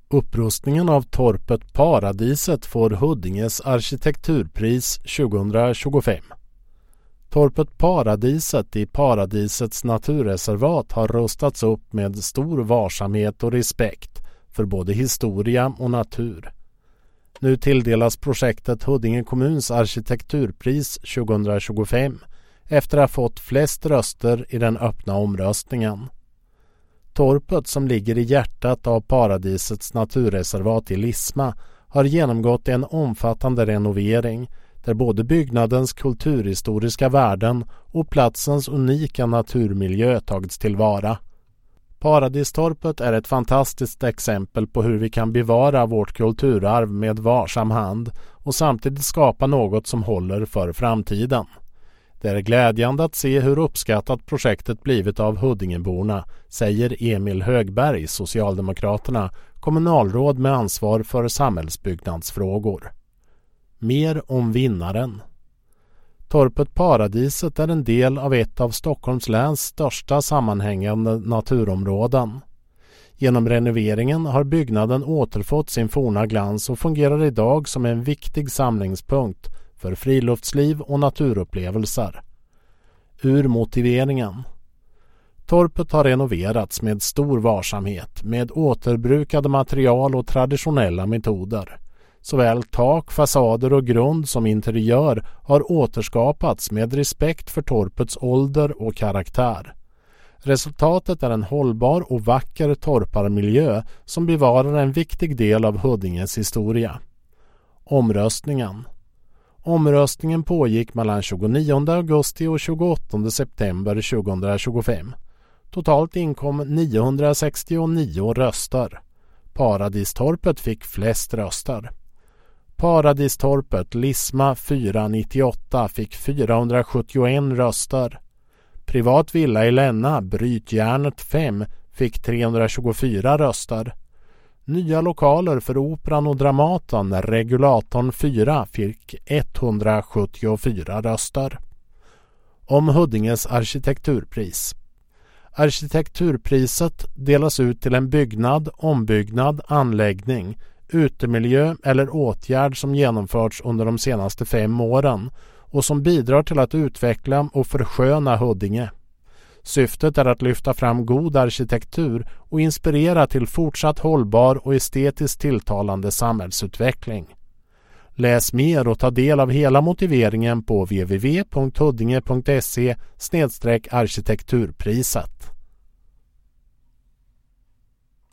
Upprustningen av torpet Paradiset får Huddinges arkitekturpris 2025. Torpet Paradiset i Paradisets naturreservat har rustats upp med stor varsamhet och respekt för både historia och natur. Nu tilldelas projektet Huddinge kommuns arkitekturpris 2025 efter att ha fått flest röster i den öppna omröstningen. Torpet, som ligger i hjärtat av Paradisets naturreservat i Lisma, har genomgått en omfattande renovering där både byggnadens kulturhistoriska värden och platsens unika naturmiljö tagits tillvara. Paradistorpet är ett fantastiskt exempel på hur vi kan bevara vårt kulturarv med varsam hand och samtidigt skapa något som håller för framtiden. Det är glädjande att se hur uppskattat projektet blivit av Huddingeborna, säger Emil Högberg, Socialdemokraterna, kommunalråd med ansvar för samhällsbyggnadsfrågor. Mer om vinnaren. Torpet Paradiset är en del av ett av Stockholms läns största sammanhängande naturområden. Genom renoveringen har byggnaden återfått sin forna glans och fungerar idag som en viktig samlingspunkt för friluftsliv och naturupplevelser. Ur motiveringen. Torpet har renoverats med stor varsamhet med återbrukade material och traditionella metoder. Såväl tak, fasader och grund som interiör har återskapats med respekt för torpets ålder och karaktär. Resultatet är en hållbar och vacker torparmiljö som bevarar en viktig del av Huddinges historia. Omröstningen pågick mellan 29 augusti och 28 september 2025. Totalt inkom 969 röster. Paradistorpet fick flest röster. Paradistorpet Lisma 498 fick 471 röster. Privat villa i Länna Brytjärnet 5 fick 324 röster. Nya lokaler för Operan och Dramaten Regulatorn 4 fick 174 röster. Om Huddinges arkitekturpris. Arkitekturpriset delas ut till en byggnad, ombyggnad, anläggning, utemiljö eller åtgärd som genomförts under de senaste 5 åren och som bidrar till att utveckla och försköna Huddinge. Syftet är att lyfta fram god arkitektur och inspirera till fortsatt hållbar och estetiskt tilltalande samhällsutveckling. Läs mer och ta del av hela motiveringen på www.huddinge.se/arkitekturpriset.